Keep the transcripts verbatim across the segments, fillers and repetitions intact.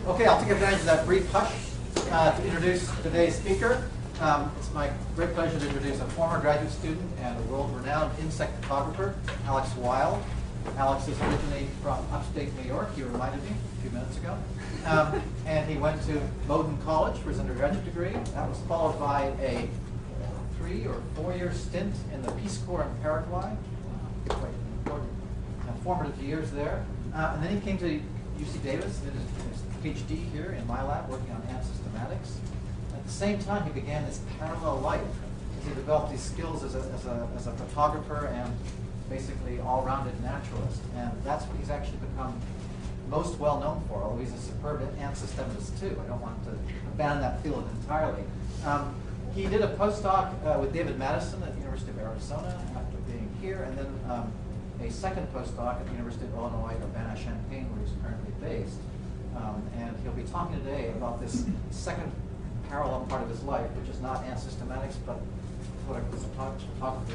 Okay, I'll take advantage of that brief hush uh, to introduce today's speaker. Um, it's my great pleasure to introduce a former graduate student and a world-renowned insect photographer, Alex Weil. Alex is originally from upstate New York, he reminded me a few minutes ago. Um, and he went to Bowdoin College for his undergraduate degree. That was followed by a three or four-year stint in the Peace Corps in Paraguay. Quite important, uh, formative years there. Uh, and then he came to U C Davis, did his, his PhD here in my lab, working on ant systematics. At the same time, he began this parallel life as he developed these skills as a, as a, as a photographer and basically all-rounded naturalist. And that's what he's actually become most well known for, although he's a superb ant systematist too. I don't want to abandon that field entirely. Um, he did a postdoc uh, with David Madison at the University of Arizona after being here, and then um, a second postdoc at the University of Illinois, Urbana-Champaign, where he's currently based. Um, and he'll be talking today about this second parallel part of his life, which is not ant systematics, but photography.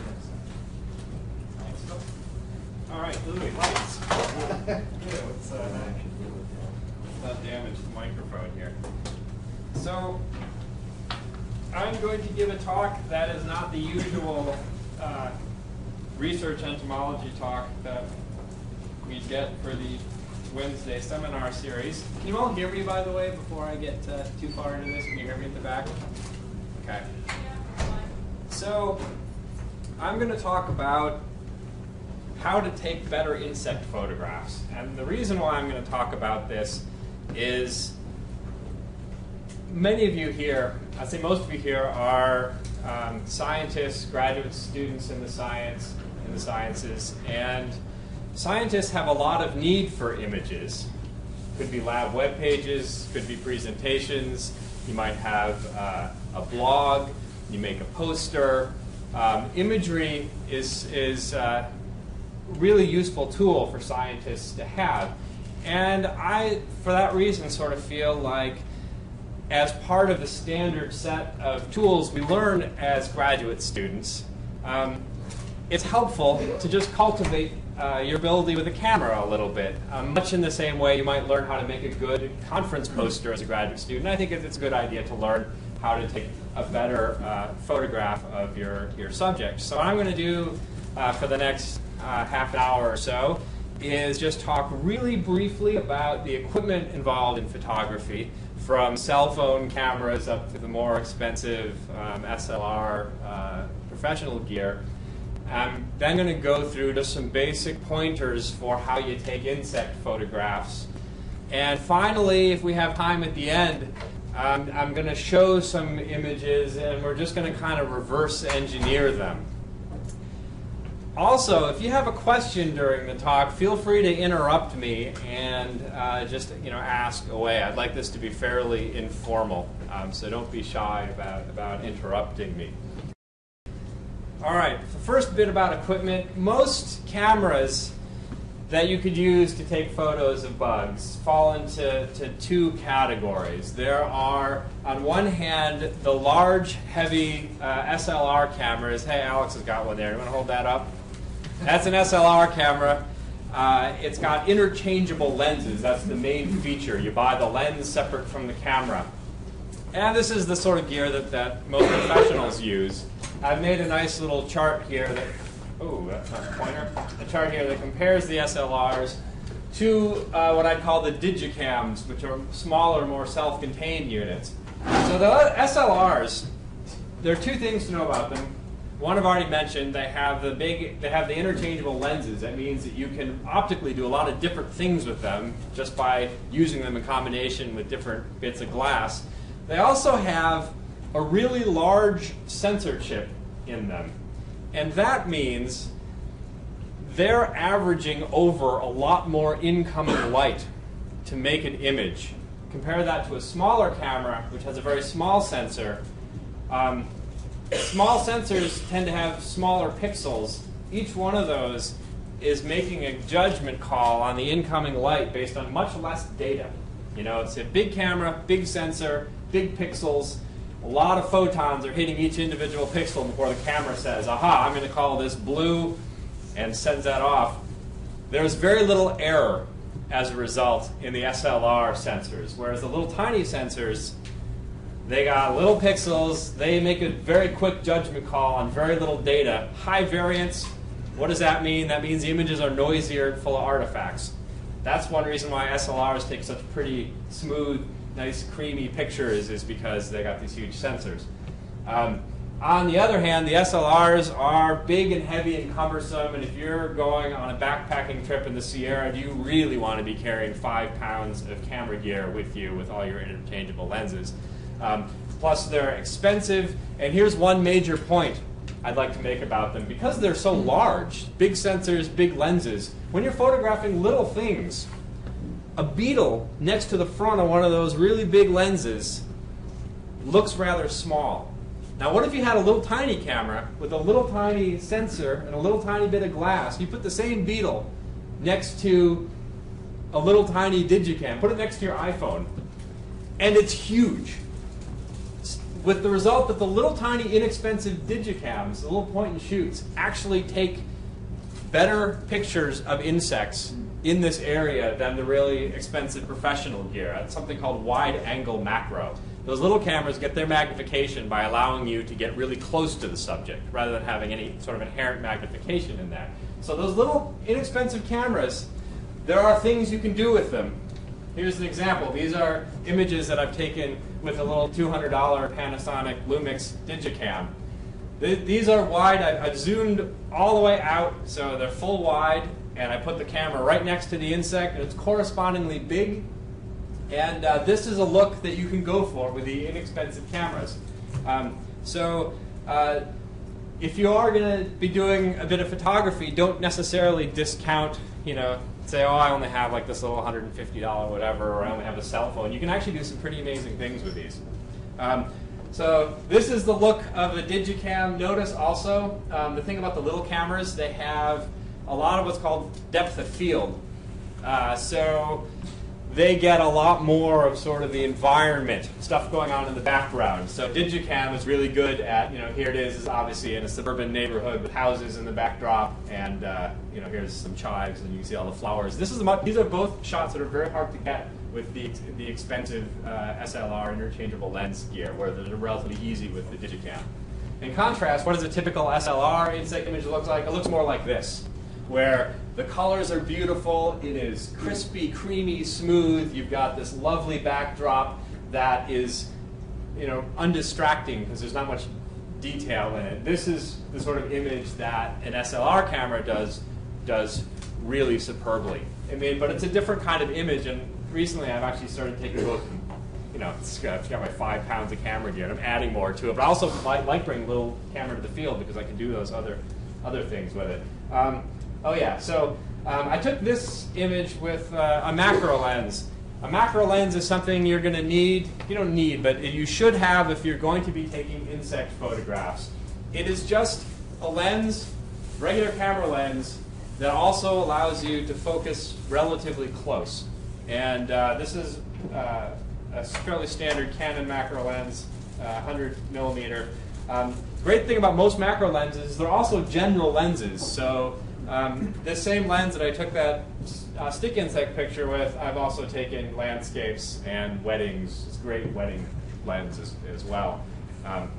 Thanks. All right, Louis, lights. Let's uh, not damage the microphone here. So, I'm going to give a talk that is not the usual uh, research entomology talk that we get for the Wednesday seminar series. Can you all hear me, by the way, before I get uh, too far into this? Can you hear me at the back? Okay. So, I'm going to talk about how to take better insect photographs. And the reason why I'm going to talk about this is many of you here, I'd say most of you here, are um, scientists, graduate students in the science, in the sciences, and scientists have a lot of need for images. Could be lab web pages, could be presentations, you might have uh, a blog, you make a poster. Um, imagery is, is uh, really useful tool for scientists to have. And I, for that reason, sort of feel like as part of the standard set of tools we learn as graduate students, um, it's helpful to just cultivate uh, your ability with a camera a little bit. Um, much in the same way you might learn how to make a good conference poster as a graduate student. I think it's a good idea to learn how to take a better uh, photograph of your, your subject. So what I'm going to do uh, for the next Uh, half an hour or so is just talk really briefly about the equipment involved in photography, from cell phone cameras up to the more expensive um, S L R uh, professional gear. I'm then going to go through just some basic pointers for how you take insect photographs. And finally, if we have time at the end, um, I'm going to show some images, and we're just going to kind of reverse engineer them. Also, if you have a question during the talk, feel free to interrupt me and uh, just you know ask away. I'd like this to be fairly informal, um, so don't be shy about, about interrupting me. All right, the first bit about equipment. Most cameras that you could use to take photos of bugs fall into to two categories. There are, on one hand, the large, heavy uh, S L R cameras. Hey, Alex has got one there. You want to hold that up? That's an S L R camera. Uh, it's got interchangeable lenses. That's the main feature. You buy the lens separate from the camera. And this is the sort of gear that, that most professionals use. I've made a nice little chart here that, oh, that's not a pointer. A chart here that compares the S L Rs to uh, what I'd call the digicams, which are smaller, more self-contained units. So the S L Rs, there are two things to know about them. One I've already mentioned, they have the big, they have the interchangeable lenses. That means that you can optically do a lot of different things with them just by using them in combination with different bits of glass. They also have a really large sensor chip in them. And that means they're averaging over a lot more incoming light to make an image. Compare that to a smaller camera, which has a very small sensor. Um, Small sensors tend to have smaller pixels. Each one of those is making a judgment call on the incoming light based on much less data. You know, it's a big camera, big sensor, big pixels. A lot of photons are hitting each individual pixel before the camera says, aha, I'm going to call this blue, and sends that off. There's very little error as a result in the S L R sensors, whereas the little tiny sensors, they got little pixels, they make a very quick judgment call on very little data. High variance, what does that mean? That means the images are noisier and full of artifacts. That's one reason why S L Rs take such pretty smooth, nice, creamy pictures, is because they got these huge sensors. Um, on the other hand, the S L Rs are big and heavy and cumbersome, and if you're going on a backpacking trip in the Sierra, you really want to be carrying five pounds of camera gear with you with all your interchangeable lenses. Um, plus, they're expensive, and here's one major point I'd like to make about them. Because they're so large, big sensors, big lenses, when you're photographing little things, a beetle next to the front of one of those really big lenses looks rather small. Now, what if you had a little tiny camera with a little tiny sensor and a little tiny bit of glass? You put the same beetle next to a little tiny Digicam, put it next to your iPhone, and it's huge. With the result that the little tiny inexpensive Digicams, the little point and shoots, actually take better pictures of insects in this area than the really expensive professional gear. It's something called wide angle macro. Those little cameras get their magnification by allowing you to get really close to the subject rather than having any sort of inherent magnification in that. So those little inexpensive cameras, there are things you can do with them. Here's an example. These are images that I've taken with a little two hundred dollar Panasonic Lumix Digicam. Th these are wide. I, I've zoomed all the way out, so they're full wide, and I put the camera right next to the insect, and it's correspondingly big. And uh, this is a look that you can go for with the inexpensive cameras. Um, so uh, if you are going to be doing a bit of photography, don't necessarily discount, you know, say, oh, I only have like this little one hundred fifty dollar whatever, or I only have a cell phone. You can actually do some pretty amazing things with these. Um, so this is the look of a Digicam. Notice also, um, the thing about the little cameras, they have a lot of what's called depth of field. Uh, so they get a lot more of sort of the environment, stuff going on in the background. So Digicam is really good at, you know, here it is, is obviously in a suburban neighborhood with houses in the backdrop, and uh, you know, here's some chives, and you can see all the flowers. This is a, these are both shots that are very hard to get with the the expensive uh, S L R interchangeable lens gear, where they're relatively easy with the Digicam. In contrast, what does a typical S L R insect image look like? It looks more like this, where the colors are beautiful, it is crispy, creamy, smooth, you've got this lovely backdrop that is, you know, undistracting because there's not much detail in it. This is the sort of image that an S L R camera does does really superbly. I mean, but it's a different kind of image, and recently I've actually started taking both, you know, I've got my five pounds of camera gear, and I'm adding more to it, but I also like, like bringing a little camera to the field because I can do those other, other things with it. Um, Oh yeah, so um, I took this image with uh, a macro lens. A macro lens is something you're going to need, you don't need, but you should have if you're going to be taking insect photographs. It is just a lens, regular camera lens, that also allows you to focus relatively close. And uh, this is uh, a fairly standard Canon macro lens, uh, one hundred millimeter. Um, great thing about most macro lenses, they're also general lenses. So Um, this same lens that I took that uh, stick insect picture with, I've also taken landscapes and weddings. It's a great wedding lens as, as well. Um,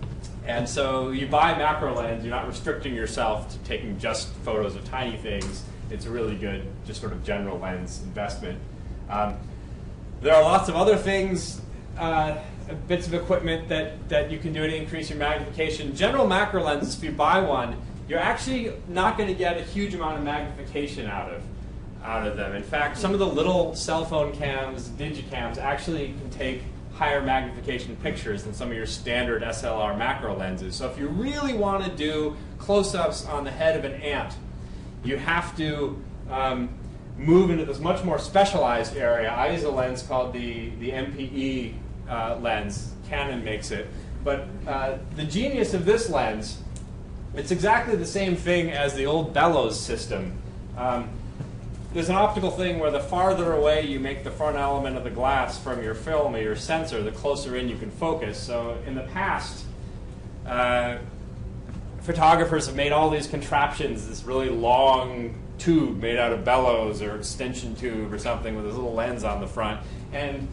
and so you buy a macro lens, you're not restricting yourself to taking just photos of tiny things. It's a really good, just sort of general lens investment. Um, there are lots of other things, uh, bits of equipment that, that you can do to increase your magnification. General macro lenses, if you buy one, you're actually not going to get a huge amount of magnification out of, out of them. In fact, some of the little cell phone cams, Digicams, actually can take higher magnification pictures than some of your standard S L R macro lenses. So if you really want to do close-ups on the head of an ant, you have to um, move into this much more specialized area. I use a lens called the, the M P E uh, lens. Canon makes it. But uh, the genius of this lens, it's exactly the same thing as the old bellows system. Um, there's an optical thing where the farther away you make the front element of the glass from your film or your sensor, the closer in you can focus. So in the past, uh, photographers have made all these contraptions, this really long tube made out of bellows or extension tube or something with this little lens on the front. And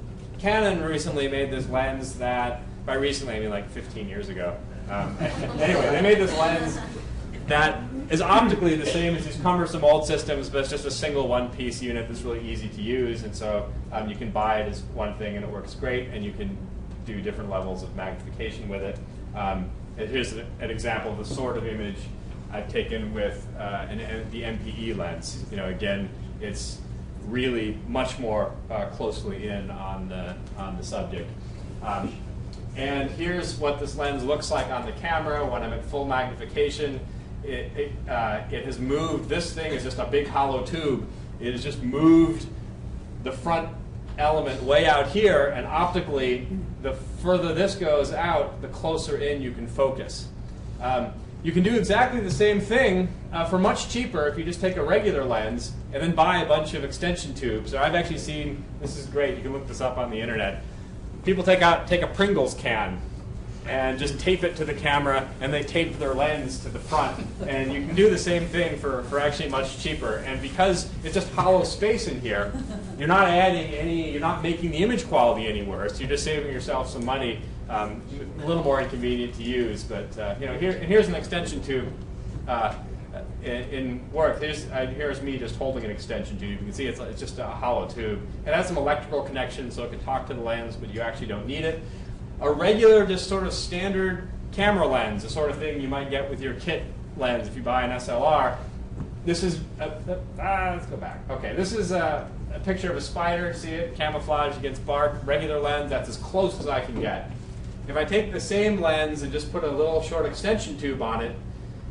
Canon recently made this lens that, by recently I mean like fifteen years ago. Um, anyway, they made this lens that is optically the same as these cumbersome old systems, but it's just a single one-piece unit that's really easy to use. And so um, you can buy it as one thing and it works great, and you can do different levels of magnification with it. Um, and here's an, an example of the sort of image I've taken with uh, an, the M P E lens. You know, again, it's really much more uh, closely in on the, on the subject. Um, and here's what this lens looks like on the camera when I'm at full magnification. It, it, uh, it has moved, this thing is just a big hollow tube. It has just moved the front element way out here, and optically, the further this goes out, the closer in you can focus. Um, you can do exactly the same thing uh, for much cheaper if you just take a regular lens and then buy a bunch of extension tubes. Or I've actually seen, this is great, you can look this up on the internet. People take out take a Pringles can and just tape it to the camera, and they tape their lens to the front. And you can do the same thing for, for actually much cheaper. And because it's just hollow space in here, you're not adding any, you're not making the image quality any worse. You're just saving yourself some money. Um, a little more inconvenient to use, but uh, you know, here, and here's an extension tube uh, in, in work. Here's, uh, here's me just holding an extension tube. You can see it's, it's just a hollow tube. It has some electrical connections, so it can talk to the lens, but you actually don't need it. A regular, just sort of standard camera lens, the sort of thing you might get with your kit lens if you buy an S L R. This is, a, a, ah, let's go back. Okay, this is a, a picture of a spider. See it? Camouflage against bark. Regular lens, that's as close as I can get. If I take the same lens and just put a little short extension tube on it,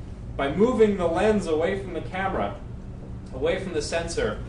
by moving the lens away from the camera, away from the sensor,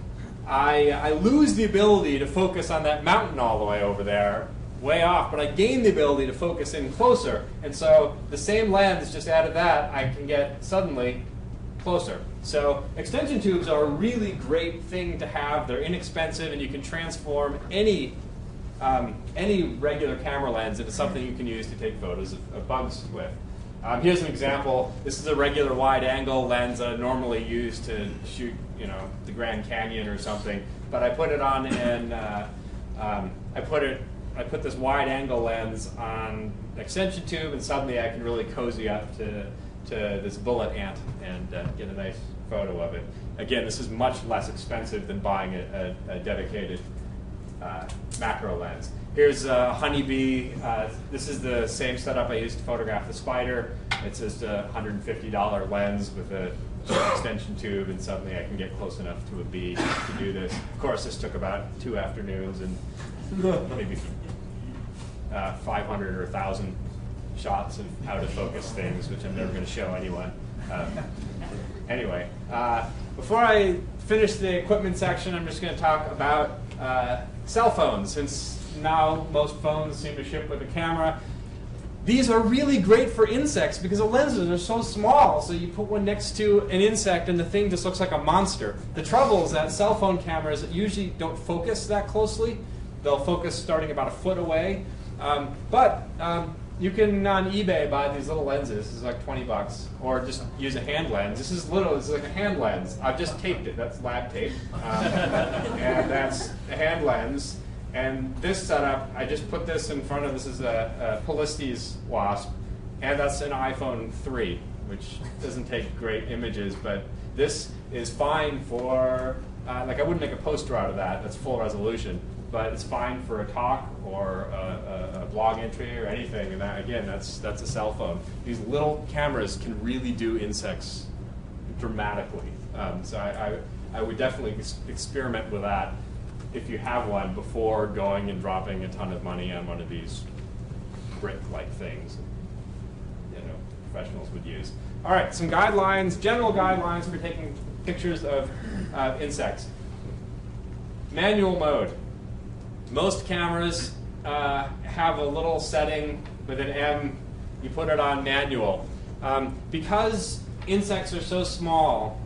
I, I lose the ability to focus on that mountain all the way over there, way off, but I gain the ability to focus in closer. And so the same lens, just added that, I can get suddenly closer. So extension tubes are a really great thing to have. They're inexpensive, and you can transform any um, any regular camera lens into something you can use to take photos of, of bugs with. Um, here's an example. This is a regular wide-angle lens that I normally use to shoot, you know, the Grand Canyon or something. But I put it on, and uh, um, I put it. I put this wide-angle lens on an extension tube, and suddenly I can really cozy up to, to this bullet ant and uh, get a nice photo of it. Again, this is much less expensive than buying a, a, a dedicated uh, macro lens. Here's a honeybee. Uh, this is the same setup I used to photograph the spider. It's just a one hundred fifty dollar lens with a extension tube, and suddenly I can get close enough to a bee to do this. Of course, this took about two afternoons and maybe uh, five hundred or one thousand shots of how to focus things, which I'm never going to show anyone. Um, anyway, uh, before I finish the equipment section, I'm just going to talk about uh, cell phones, since now most phones seem to ship with a camera. These are really great for insects because the lenses are so small, so you put one next to an insect and the thing just looks like a monster. The trouble is that cell phone cameras usually don't focus that closely. They'll focus starting about a foot away. Um, but um, you can, on eBay, buy these little lenses. This is like twenty bucks. Or just use a hand lens. This is little. This is like a hand lens. I've just taped it. That's lab tape. Um, and that's a hand lens. And this setup, I just put this in front of, this is a, a Polistes wasp. And that's an iPhone three, which doesn't take great images. But this is fine for, uh, like I wouldn't make a poster out of that. That's full resolution. But it's fine for a talk or a, a, a blog entry or anything. And that, again, that's that's a cell phone. These little cameras can really do insects dramatically. Um, so I, I, I would definitely ex experiment with that if you have one before going and dropping a ton of money on one of these brick-like things, you know, professionals would use. All right, some guidelines, general guidelines for taking pictures of uh, insects. Manual mode. Most cameras uh, have a little setting with an M. You put it on manual. Um, because insects are so small,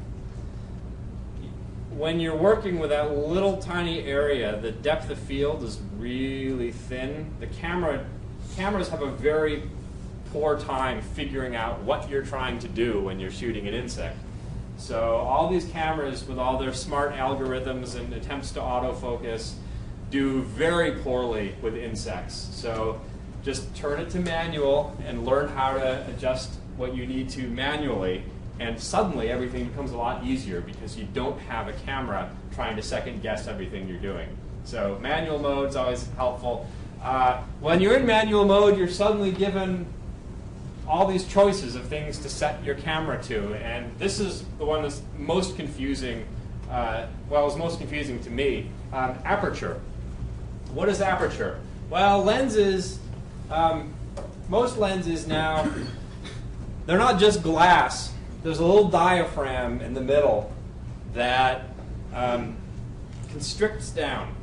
when you're working with that little tiny area, the depth of field is really thin. The camera, cameras have a very poor time figuring out what you're trying to do when you're shooting an insect. So all these cameras with all their smart algorithms and attempts to autofocus do very poorly with insects. So just turn it to manual and learn how to adjust what you need to manually, and suddenly everything becomes a lot easier because you don't have a camera trying to second guess everything you're doing. So manual mode is always helpful. Uh, when you're in manual mode, you're suddenly given all these choices of things to set your camera to, and this is the one that's most confusing. Uh, well, it was most confusing to me. Um, aperture. What is aperture? Well, lenses, um, most lenses now, they're not just glass. There's a little diaphragm in the middle that um, constricts down.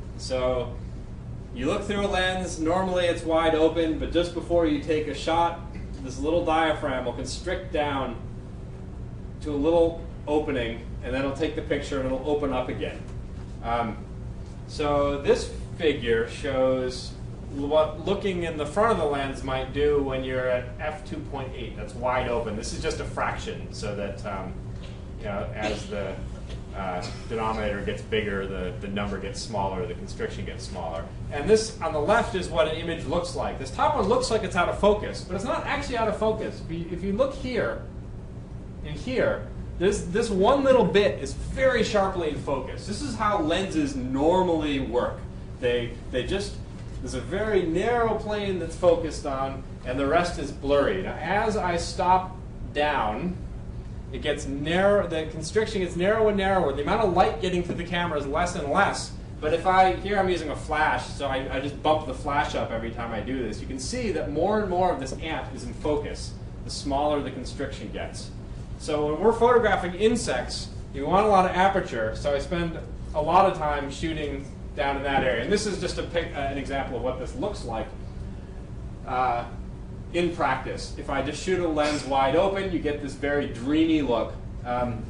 So you look through a lens, normally it's wide open, but just before you take a shot, this little diaphragm will constrict down to a little opening, and then it'll take the picture and it'll open up again. Um, so this figure shows what looking in the front of the lens might do when you're at f two point eight. That's wide open. This is just a fraction, so that um, you know, as the uh, denominator gets bigger, the, the number gets smaller, the constriction gets smaller. And this on the left is what an image looks like. This top one looks like it's out of focus, but it's not actually out of focus. If you, if you look here and here, this, this one little bit is very sharply in focus. This is how lenses normally work. They, they just, there's a very narrow plane that's focused on, and the rest is blurry. Now, as I stop down, it gets narrow, the constriction gets narrower and narrower. The amount of light getting through the camera is less and less. But if I, here I'm using a flash, so I, I just bump the flash up every time I do this. You can see that more and more of this ant is in focus, the smaller the constriction gets. So when we're photographing insects, you want a lot of aperture, so I spend a lot of time shooting down in that area. And this is just a pic, uh, an example of what this looks like uh, in practice. If I just shoot a lens wide open, you get this very dreamy look, um,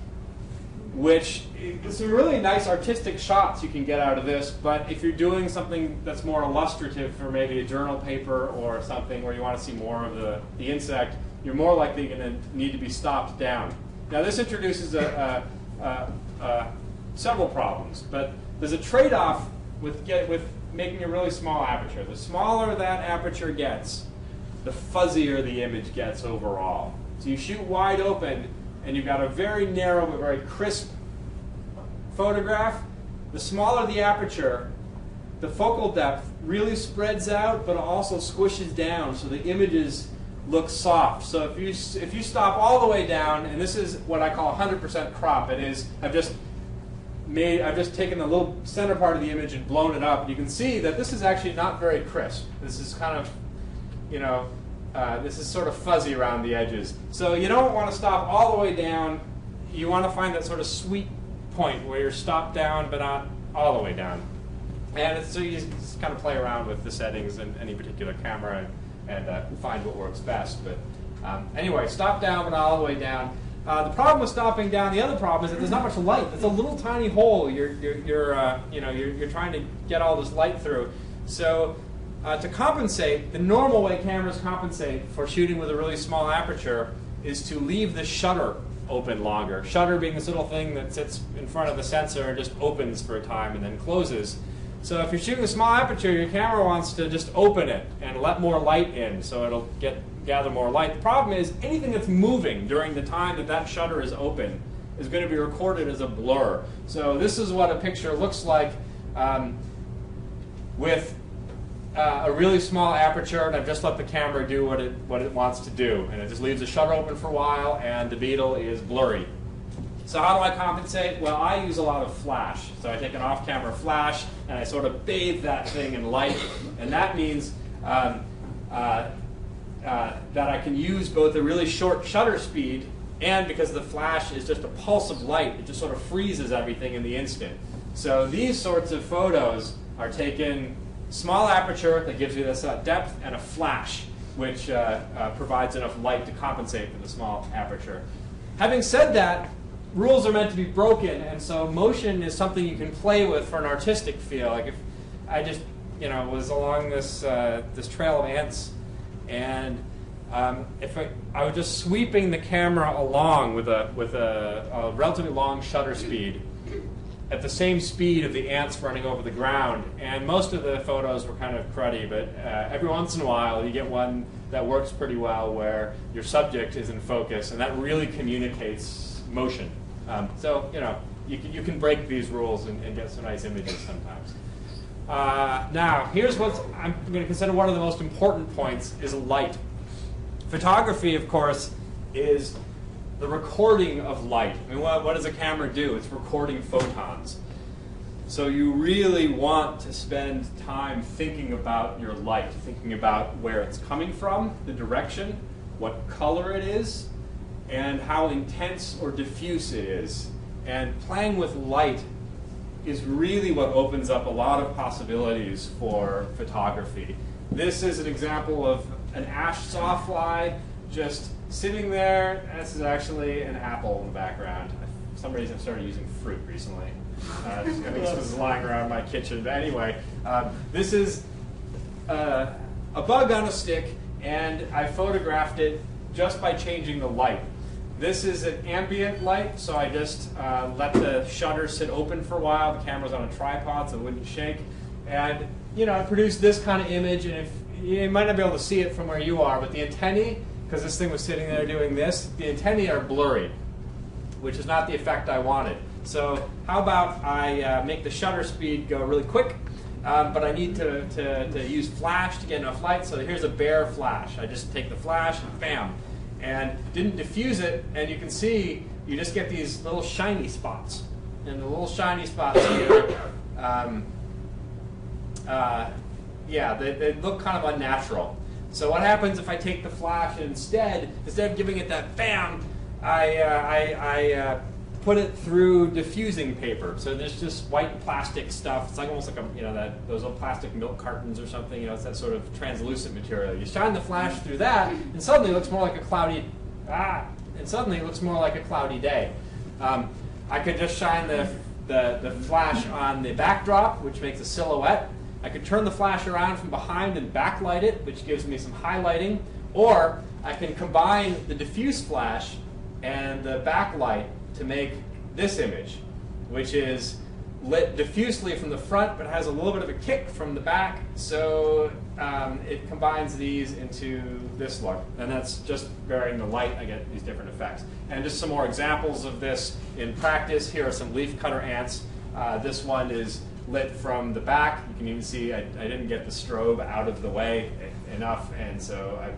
which is some really nice artistic shots you can get out of this. But if you're doing something that's more illustrative for maybe a journal paper or something where you want to see more of the, the insect, you're more likely going to need to be stopped down. Now this introduces a, a, a, a several problems, but there's a trade-off with, get, with making a really small aperture. The smaller that aperture gets, the fuzzier the image gets overall. So you shoot wide open, and you've got a very narrow but very crisp photograph. The smaller the aperture, the focal depth really spreads out, but also squishes down, so the images look soft. So if you if you stop all the way down, and this is what I call one hundred percent crop. It is I've just made I've just taken the little center part of the image and blown it up. You can see that this is actually not very crisp. This is kind of, you know, uh, this is sort of fuzzy around the edges. So you don't want to stop all the way down. You want to find that sort of sweet point where you're stopped down but not all the way down. And it's, so you just kind of play around with the settings in any particular camera and, and uh, find what works best. But um, anyway, stop down but not all the way down. Uh, the problem with stopping down, the other problem is that there's not much light. It's a little tiny hole. You're, you're, you're uh, you know, you're, you're trying to get all this light through. So uh, to compensate, the normal way cameras compensate for shooting with a really small aperture is to leave the shutter open longer. Shutter being this little thing that sits in front of the sensor and just opens for a time and then closes. So if you're shooting a small aperture, your camera wants to just open it and let more light in, so it'll get gather more light. The problem is anything that's moving during the time that that shutter is open is going to be recorded as a blur. So this is what a picture looks like um, with uh, a really small aperture, and I've just let the camera do what it what it wants to do, and it just leaves the shutter open for a while, and the beetle is blurry. So how do I compensate? Well, I use a lot of flash. So I take an off-camera flash, and I sort of bathe that thing in light, and that means um, uh, uh, that I can use both a really short shutter speed, and because the flash is just a pulse of light, it just sort of freezes everything in the instant. So these sorts of photos are taken small aperture that gives you this uh, depth, and a flash, which uh, uh, provides enough light to compensate for the small aperture. Having said that, rules are meant to be broken, and so motion is something you can play with for an artistic feel. Like if I just, you know, was along this uh, this trail of ants, and Um, if I, I was just sweeping the camera along with a with a, a relatively long shutter speed, at the same speed of the ants running over the ground, and most of the photos were kind of cruddy, but uh, every once in a while you get one that works pretty well where your subject is in focus, and that really communicates motion. Um, so, you know, you can, you can break these rules and, and get some nice images sometimes. Uh, now, here's what I'm going to consider one of the most important points, is light. Photography, of course, is the recording of light. I mean, what, what does a camera do? It's recording photons. So you really want to spend time thinking about your light, thinking about where it's coming from, the direction, what color it is, and how intense or diffuse it is. And playing with light is really what opens up a lot of possibilities for photography. This is an example of an ash sawfly just sitting there. This is actually an apple in the background. For some reason I've started using fruit recently. Uh, just, I think this was lying around my kitchen. But anyway, um, this is uh, a bug on a stick, and I photographed it just by changing the light. This is an ambient light, so I just uh, let the shutter sit open for a while. The camera's on a tripod, so it wouldn't shake. And, you know, I produced this kind of image, and if you might not be able to see it from where you are, but the antennae, because this thing was sitting there doing this, the antennae are blurry, which is not the effect I wanted. So how about I uh, make the shutter speed go really quick, um, but I need to, to, to use flash to get enough light, so here's a bare flash. I just take the flash and bam, and didn't diffuse it, and you can see you just get these little shiny spots. And the little shiny spots here, um, uh, yeah, they, they look kind of unnatural. So what happens if I take the flash and instead, instead of giving it that bam, I, uh, I, I uh, put it through diffusing paper. So there's just white plastic stuff. It's like almost like a, you know, that those old plastic milk cartons or something. You know, it's that sort of translucent material. You shine the flash through that, and suddenly it looks more like a cloudy ah, and suddenly it looks more like a cloudy day. Um, I could just shine the, the the flash on the backdrop, which makes a silhouette. I could turn the flash around from behind and backlight it, which gives me some highlighting. Or I can combine the diffuse flash and the backlight to make this image, which is lit diffusely from the front, but has a little bit of a kick from the back. So um, it combines these into this look. And that's just varying the light. I get these different effects. And just some more examples of this in practice. Here are some leafcutter ants. Uh, this one is lit from the back. You can even see I, I didn't get the strobe out of the way enough, and so I,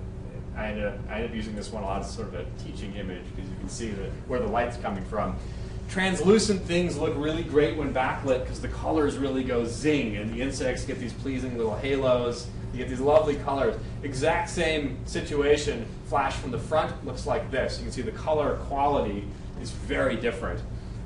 I, ended up, I ended up using this one a lot as sort of a teaching image, because you can see the, where the light's coming from. Translucent things look really great when backlit because the colors really go zing, and the insects get these pleasing little halos. You get these lovely colors. Exact same situation, flash from the front looks like this. You can see the color quality is very different.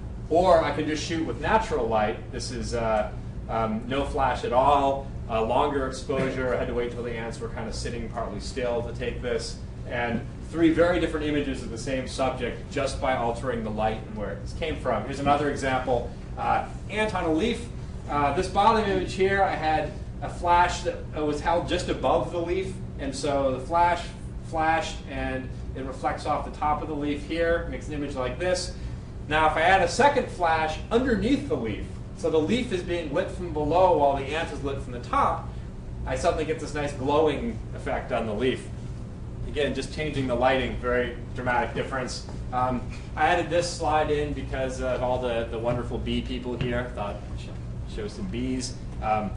Or I can just shoot with natural light. This is uh, um, no flash at all, uh, longer exposure. I had to wait till the ants were kind of sitting partly still to take this. And three very different images of the same subject just by altering the light and where it came from. Here's another example. Uh, ant on a leaf. Uh, this bottom image here, I had a flash that was held just above the leaf. And so the flash flashed and it reflects off the top of the leaf here, makes an image like this. Now if I add a second flash underneath the leaf, so the leaf is being lit from below while the ant is lit from the top, I suddenly get this nice glowing effect on the leaf. Again, just changing the lighting, very dramatic difference. Um, I added this slide in because of all the, the wonderful bee people here. Thought I'd sh show some bees. Um,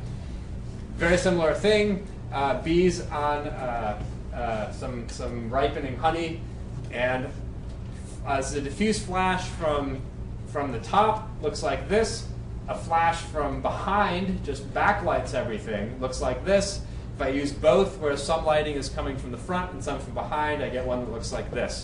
very similar thing, uh, bees on uh, uh, some, some ripening honey, and Uh, this is a diffuse flash from, from the top, looks like this. A flash from behind just backlights everything, looks like this. If I use both, where some lighting is coming from the front and some from behind, I get one that looks like this.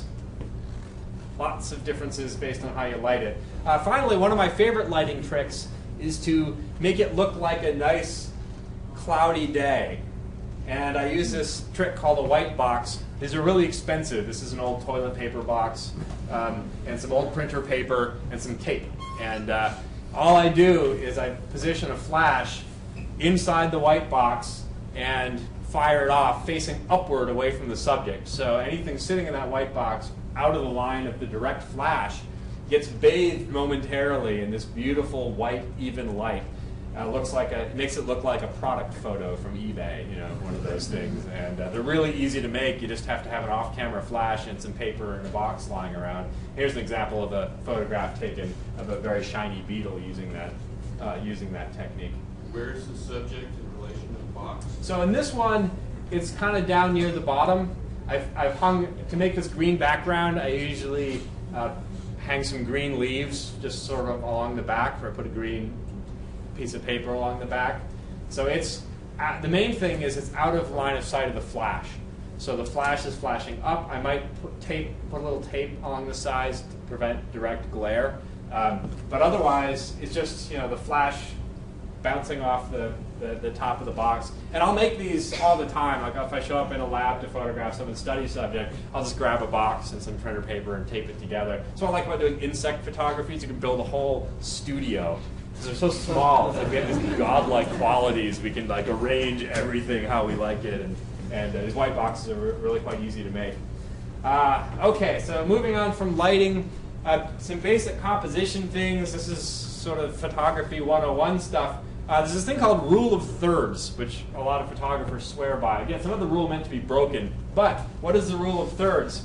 Lots of differences based on how you light it. Uh, finally, one of my favorite lighting tricks is to make it look like a nice cloudy day. And I use this trick called a white box. These are really expensive. This is an old toilet paper box, um, and some old printer paper, and some tape. And uh, all I do is I position a flash inside the white box and fired off facing upward away from the subject. So anything sitting in that white box out of the line of the direct flash gets bathed momentarily in this beautiful white even light. Uh, looks like a, it makes it look like a product photo from eBay, you know, one of those things. And uh, they're really easy to make. You just have to have an off-camera flash and some paper in a box lying around. Here's an example of a photograph taken of a very shiny beetle using that, uh, using that technique. Where's the subject in relation to the box? So in this one, it's kind of down near the bottom. I've, I've hung, to make this green background, I usually uh, hang some green leaves just sort of along the back, or I put a green piece of paper along the back. So it's, uh, the main thing is it's out of line of sight of the flash. So the flash is flashing up. I might put tape, put a little tape along the sides to prevent direct glare. Um, but otherwise, it's just, you know, the flash bouncing off the, the, the top of the box. And I'll make these all the time. Like if I show up in a lab to photograph some study subject, I'll just grab a box and some printer paper and tape it together. So I like about doing insect photography is you can build a whole studio. They're so small, it's like we have these godlike qualities. We can like arrange everything how we like it, and, and uh, these white boxes are re really quite easy to make. Uh, okay, so moving on from lighting, uh, some basic composition things. This is sort of photography one oh one stuff. Uh, there's this thing called rule of thirds, which a lot of photographers swear by. Again, it's another rule meant to be broken. But what is the rule of thirds?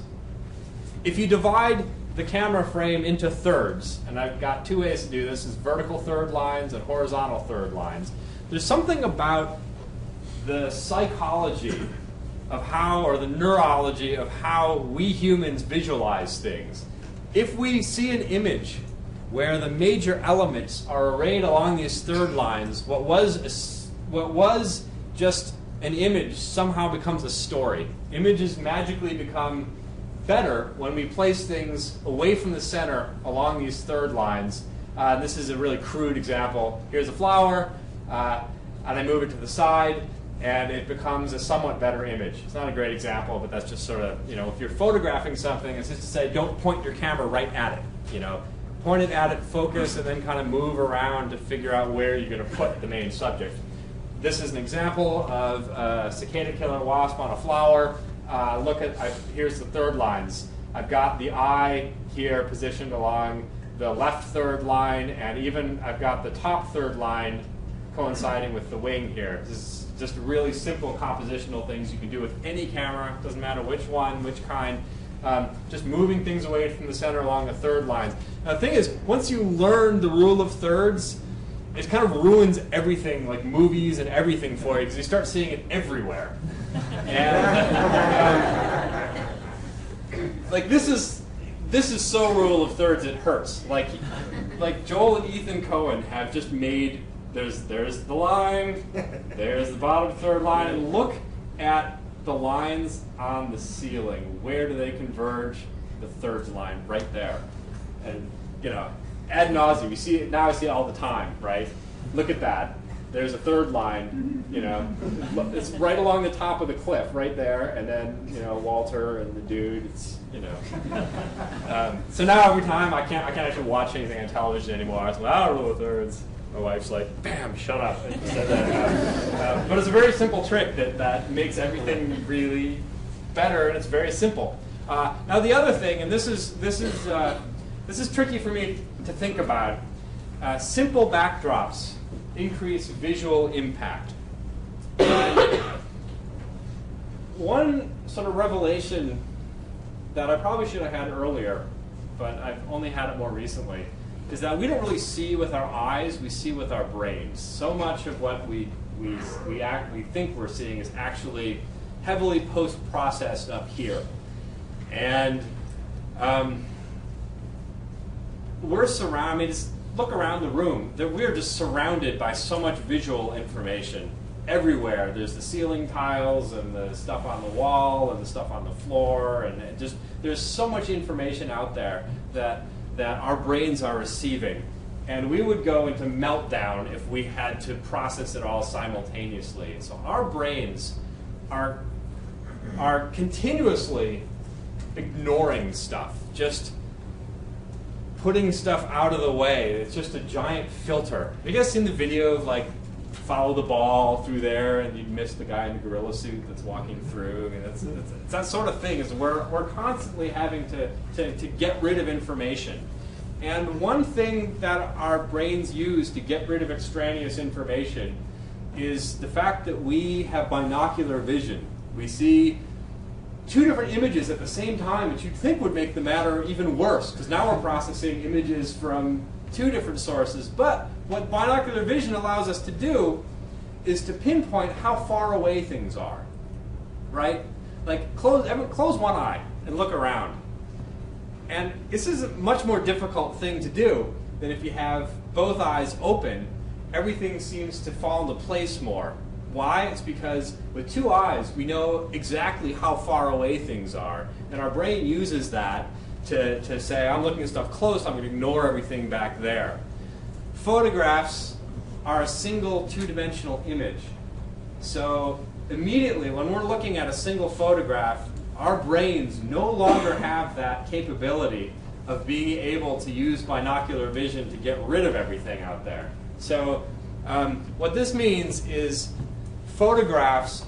If you divide the camera frame into thirds, and I've got two ways to do this, is vertical third lines and horizontal third lines. There's something about the psychology of how, or the neurology of how we humans visualize things. If we see an image where the major elements are arrayed along these third lines, what was, a, what was just an image somehow becomes a story. Images magically become better when we place things away from the center along these third lines. Uh, this is a really crude example. Here's a flower, uh, and I move it to the side, and it becomes a somewhat better image. It's not a great example, but that's just sort of, you know, if you're photographing something, it's just to say, don't point your camera right at it. You know, point it at it, focus, and then kind of move around to figure out where you're going to put the main subject. This is an example of a cicada killer wasp on a flower. Uh, look at, I've, here's the third lines. I've got the eye here positioned along the left third line, and even I've got the top third line coinciding with the wing here. This is just really simple compositional things you can do with any camera. Doesn't matter which one, which kind. Um, just moving things away from the center along the third lines. Now the thing is, once you learn the rule of thirds, it kind of ruins everything, like movies and everything for you, because you start seeing it everywhere. And, um, like this is this is so rule of thirds it hurts. Like like Joel and Ethan Coen have just made, there's there's the line, there's the bottom third line, and look at the lines on the ceiling. Where do they converge? The third line right there. And you know, ad nauseum. You see it now. I see it all the time, right? Look at that. There's a third line, you know, it's right along the top of the cliff, right there, and then, you know, Walter and the dude, it's, you know. Um, so now every time I can't, I can't actually watch anything on television anymore. I was like, I don't know what thirds. My wife's like, bam, shut up. And said that. Uh, uh, but it's a very simple trick that, that makes everything really better, and it's very simple. Uh, now the other thing, and this is, this is, uh, this is tricky for me to think about, uh, simple backdrops increase visual impact. And one sort of revelation that I probably should have had earlier, but I've only had it more recently, is that we don't really see with our eyes, we see with our brains. So much of what we, we, we, act, we think we're seeing is actually heavily post-processed up here. And um, we're surrounded, I mean, it's, look around the room. We're just surrounded by so much visual information everywhere. There's the ceiling tiles and the stuff on the wall and the stuff on the floor, and it just there's so much information out there that that our brains are receiving. And we would go into meltdown if we had to process it all simultaneously. And so our brains are are continuously ignoring stuff, just putting stuff out of the way. It's just a giant filter. Have you guys seen the video of like follow the ball through there, and you'd miss the guy in the gorilla suit that's walking through. I mean, it's, it's, it's that sort of thing. Is we're we're constantly having to, to to get rid of information. And one thing that our brains use to get rid of extraneous information is the fact that we have binocular vision. We see two different images at the same time, which you'd think would make the matter even worse, because now we're processing images from two different sources. But what binocular vision allows us to do is to pinpoint how far away things are, right? Like, close, close one eye and look around. And this is a much more difficult thing to do than if you have both eyes open. Everything seems to fall into place more. Why? It's because with two eyes, we know exactly how far away things are. And our brain uses that to, to say, I'm looking at stuff close, I'm going to ignore everything back there. Photographs are a single two-dimensional image. So immediately, when we're looking at a single photograph, our brains no longer have that capability of being able to use binocular vision to get rid of everything out there. So um, what this means is photographs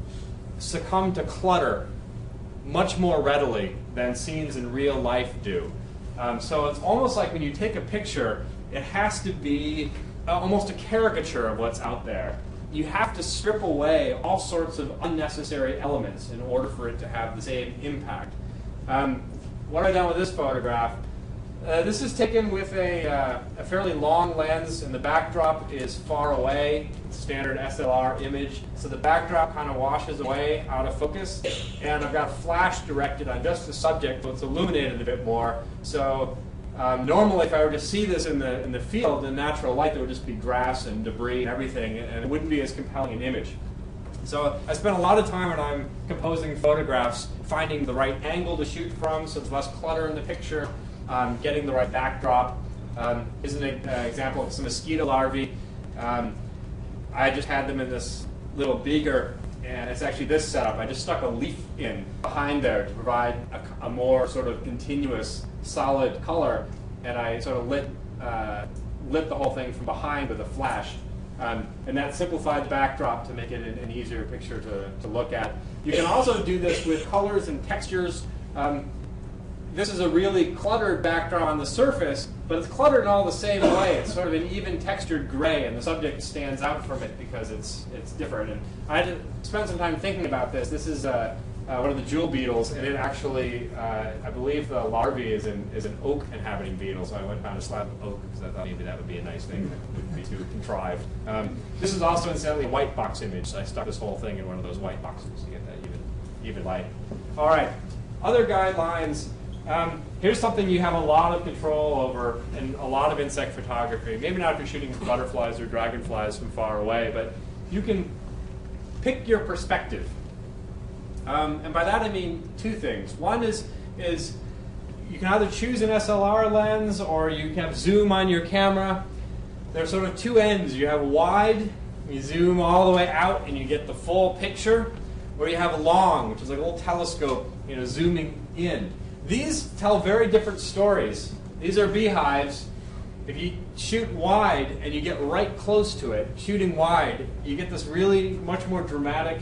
succumb to clutter much more readily than scenes in real life do. Um, so it's almost like when you take a picture, it has to be uh, almost a caricature of what's out there. You have to strip away all sorts of unnecessary elements in order for it to have the same impact. Um, what have I done with this photograph? Uh, this is taken with a, uh, a fairly long lens, and the backdrop is far away, standard S L R image. So the backdrop kind of washes away out of focus, and I've got flash directed on just the subject, so it's illuminated a bit more. So um, normally if I were to see this in the, in the field, in natural light, there would just be grass and debris and everything, and it wouldn't be as compelling an image. So I spend a lot of time when I'm composing photographs finding the right angle to shoot from so there's less clutter in the picture. Um, getting the right backdrop. Um, here's an uh, example of some mosquito larvae. Um, I just had them in this little beaker, and it's actually this setup. I just stuck a leaf in behind there to provide a, a more sort of continuous, solid color, and I sort of lit, uh, lit the whole thing from behind with a flash. Um, and that simplified the backdrop to make it an, an easier picture to, to look at. You can also do this with colors and textures. Um, This is a really cluttered backdrop on the surface, but it's cluttered in all the same way. It's sort of an even textured gray, and the subject stands out from it because it's it's different. And I had to spend some time thinking about this. This is uh, uh, one of the jewel beetles, and it actually, uh, I believe the larvae is an, is an oak inhabiting beetle, so I went and found a slab of oak because I thought maybe that would be a nice thing that wouldn't be too contrived. Um, this is also incidentally a white box image, so I stuck this whole thing in one of those white boxes to get that even, even light. All right, other guidelines. Um, here's something you have a lot of control over in a lot of insect photography. Maybe not if you're shooting butterflies or dragonflies from far away, but you can pick your perspective. Um, and by that I mean two things. One is, is you can either choose an S L R lens or you can have zoom on your camera. There's sort of two ends. You have wide, you zoom all the way out and you get the full picture, or you have long, which is like a little telescope, you know, zooming in. These tell very different stories. These are beehives. If you shoot wide and you get right close to it, shooting wide, you get this really much more dramatic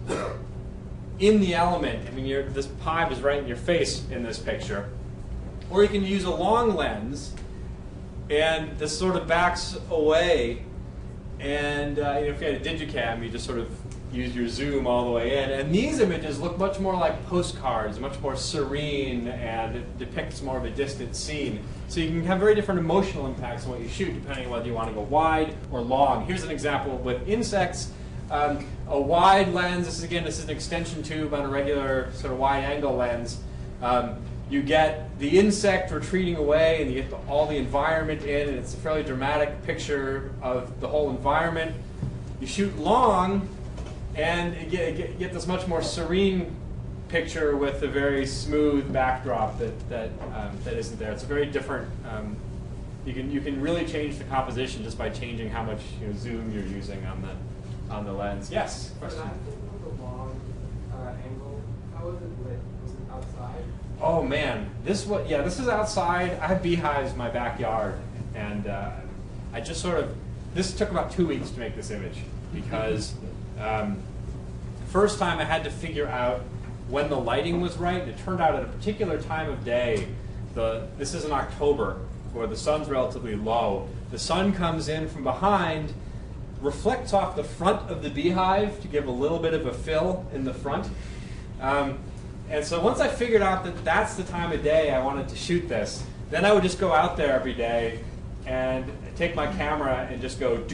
in the element. I mean, you're, this hive is right in your face in this picture. Or you can use a long lens, and this sort of backs away. And uh, you know, if you had a digicam, you just sort of use your zoom all the way in. And these images look much more like postcards, much more serene, and it depicts more of a distant scene. So you can have very different emotional impacts on what you shoot, depending on whether you want to go wide or long. Here's an example with insects. Um, a wide lens, this is again, this is an extension tube on a regular sort of wide angle lens. Um, you get the insect retreating away, and you get the, all the environment in, and it's a fairly dramatic picture of the whole environment. You shoot long, and you get, get, get this much more serene picture with a very smooth backdrop that that um, that isn't there. It's a very different. Um, you can you can really change the composition just by changing how much you know, zoom you're using on the on the lens. Yes. Question. When I think of the long uh, angle, how was it lit? Was it outside? Oh man, this what? Yeah, this is outside. I have beehives in my backyard, and uh, I just sort of this took about two weeks to make this image because um, first time I had to figure out when the lighting was right. It turned out at a particular time of day, the, this is in October, where the sun's relatively low. The sun comes in from behind, reflects off the front of the beehive to give a little bit of a fill in the front. Um, and so once I figured out that that's the time of day I wanted to shoot this, then I would just go out there every day and take my camera and just go and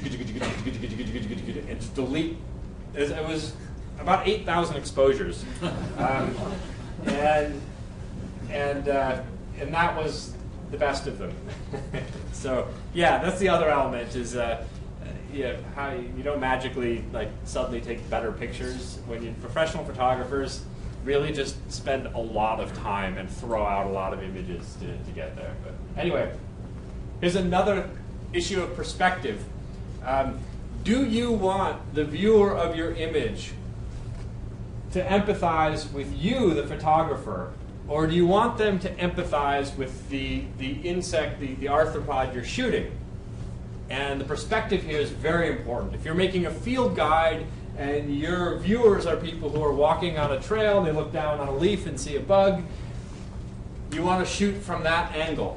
just delete. It was about eight thousand exposures. Um, and and uh, and that was the best of them. So yeah, that's the other element is uh, yeah, how you, you don't magically like suddenly take better pictures when you professional photographers really just spend a lot of time and throw out a lot of images to, to get there. But anyway, here's another issue of perspective. Um, do you want the viewer of your image to empathize with you, the photographer, or do you want them to empathize with the, the insect, the, the arthropod you're shooting? And the perspective here is very important. If you're making a field guide and your viewers are people who are walking on a trail, and they look down on a leaf and see a bug, you want to shoot from that angle.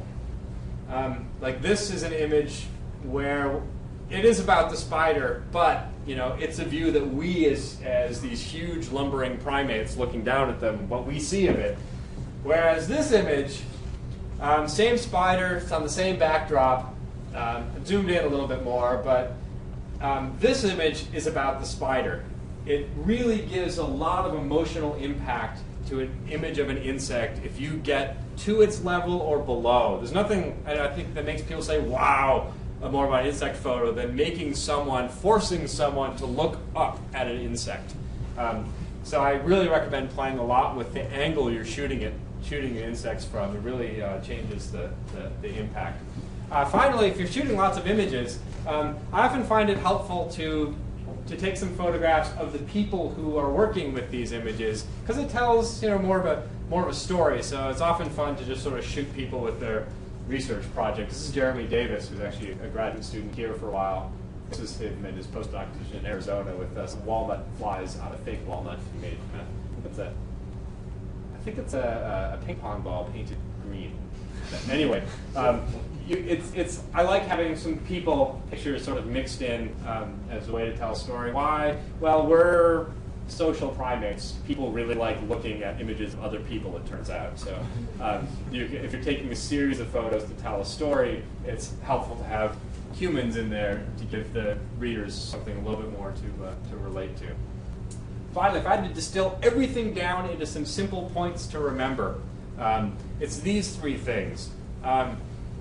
Um, like this is an image where it is about the spider, but you know, it's a view that we as, as these huge lumbering primates looking down at them, what we see of it. Whereas this image, um, same spider, it's on the same backdrop, um, zoomed in a little bit more, but um, this image is about the spider. It really gives a lot of emotional impact to an image of an insect if you get to its level or below. There's nothing, I think, that makes people say, wow, more about an insect photo than making someone, forcing someone to look up at an insect. Um, so I really recommend playing a lot with the angle you're shooting it, shooting insects from. It really uh, changes the, the, the impact. Uh, finally, if you're shooting lots of images, um, I often find it helpful to to take some photographs of the people who are working with these images because it tells you know more of a more of a story. So it's often fun to just sort of shoot people with their research project. This is Jeremy Davis, who's actually a graduate student here for a while. This is him in his postdoc position in Arizona with uh, some walnut flies out of fake walnut he made. Uh, what's that? I think it's a, a ping pong ball painted green. Anyway, um, you, it's, it's, I like having some people pictures sort of mixed in um, as a way to tell a story. Why? Well, we're social primates. People really like looking at images of other people, it turns out. So um, you, if you're taking a series of photos to tell a story, it's helpful to have humans in there to give the readers something a little bit more to, uh, to relate to. Finally, if I had to distill everything down into some simple points to remember, um, it's these three things. Um,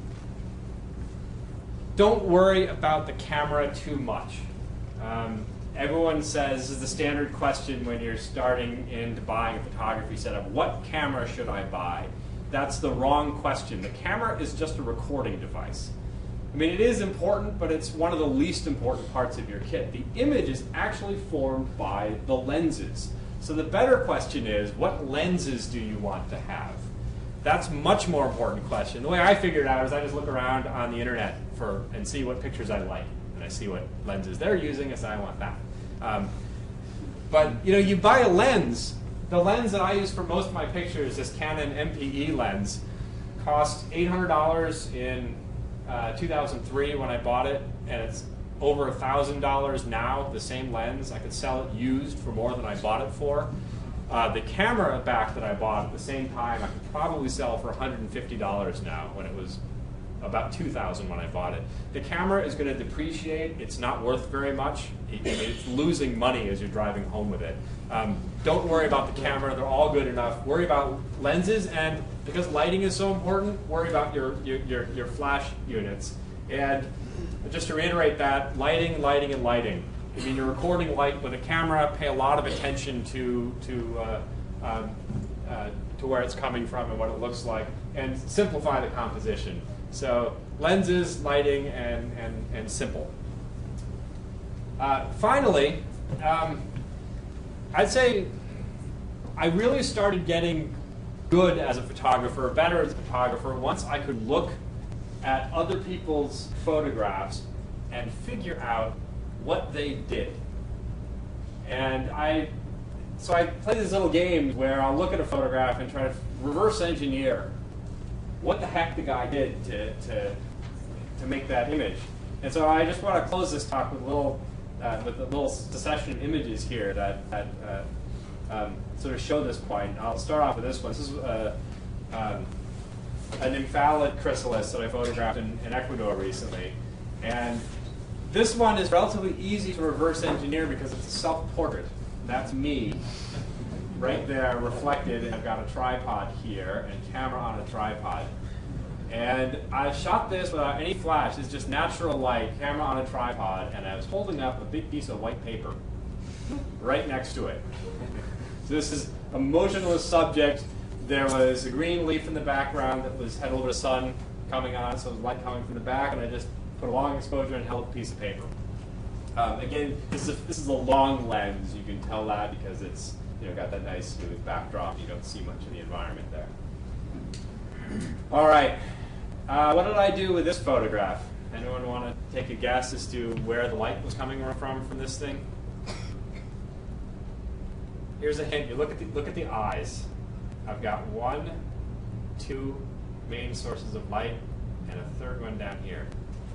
don't worry about the camera too much. Um, Everyone says, this is the standard question when you're starting into buying a photography setup, what camera should I buy? That's the wrong question. The camera is just a recording device. I mean, it is important, but it's one of the least important parts of your kit. The image is actually formed by the lenses. So the better question is, what lenses do you want to have? That's a much more important question. The way I figured it out is I just look around on the internet for and see what pictures I like. I see what lenses they're using, I say I want that. Um, but you know, you buy a lens. The lens that I use for most of my pictures, this Canon M P E lens, cost eight hundred dollars in uh, two thousand three when I bought it, and it's over one thousand dollars now, the same lens. I could sell it used for more than I bought it for. Uh, the camera back that I bought at the same time, I could probably sell for one hundred fifty dollars now when it was about two thousand when I bought it. The camera is going to depreciate. It's not worth very much. It, it's losing money as you're driving home with it. Um, don't worry about the camera. They're all good enough. Worry about lenses, and because lighting is so important, worry about your, your, your, your flash units. And just to reiterate that, lighting, lighting, and lighting. I mean, you're recording light with a camera. Pay a lot of attention to, to, uh, um, uh, to where it's coming from and what it looks like, and simplify the composition. So lenses, lighting, and, and, and simple. Uh, finally, um, I'd say I really started getting good as a photographer, better as a photographer, once I could look at other people's photographs and figure out what they did. And I, so I play these little games where I'll look at a photograph and try to reverse engineer what the heck the guy did to, to, to make that image. And so I just want to close this talk with a little, uh, with a little succession of images here that, that uh, um, sort of show this point. I'll start off with this one. This is uh, um, an nymphalid chrysalis that I photographed in, in Ecuador recently. And this one is relatively easy to reverse engineer because it's a self-portrait. That's me right there reflected, and I've got a tripod here and camera on a tripod. And I shot this without any flash. It's just natural light, camera on a tripod, and I was holding up a big piece of white paper right next to it. So this is a motionless subject. There was a green leaf in the background that was had a little bit of sun coming on, so it was light coming from the back, and I just put a long exposure and held a piece of paper. Um, again, this is, a, this is a long lens. You can tell that because it's you know got that nice smooth backdrop. You don't see much of the environment there. All right. Uh, what did I do with this photograph? Anyone want to take a guess as to where the light was coming from from this thing? Here's a hint. You look at the look at the eyes. I've got one, two main sources of light, and a third one down here.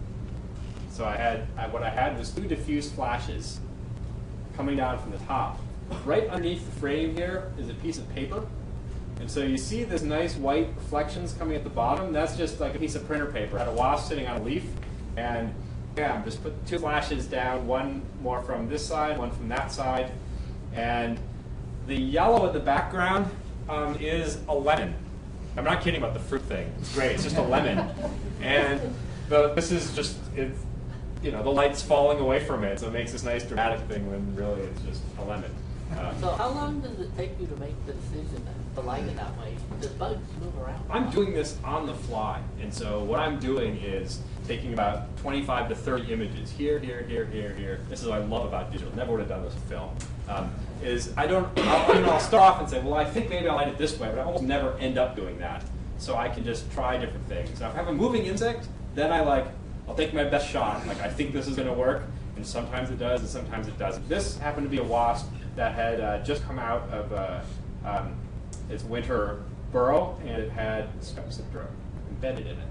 So I had I, what I had was two diffuse flashes coming down from the top. Right underneath the frame here is a piece of paper. And so you see this nice white reflections coming at the bottom. That's just like a piece of printer paper. I had a wasp sitting on a leaf, and yeah, just put two flashes down, one more from this side, one from that side. And the yellow at the background um, is a lemon. I'm not kidding about the fruit thing. It's great. It's just a lemon. And the, this is just, it's, you know, the light's falling away from it, so it makes this nice dramatic thing when really it's just a lemon. Uh, So how long does it take you to make the decision to light it that way? Does bugs move around? I'm doing this on the fly, and so what I'm doing is taking about twenty-five to thirty images here, here, here, here, here. This is what I love about digital. Never would have done this in film. Um, is I don't, I'll, you know, I'll start off and say, well, I think maybe I'll light it this way, but I almost never end up doing that. So I can just try different things. Now, if I have a moving insect, then I like, I'll take my best shot. Like, I think this is going to work, and sometimes it does, and sometimes it doesn't. This happened to be a wasp that had uh, just come out of uh, um, its winter burrow, and it had Strepsiptera embedded in it,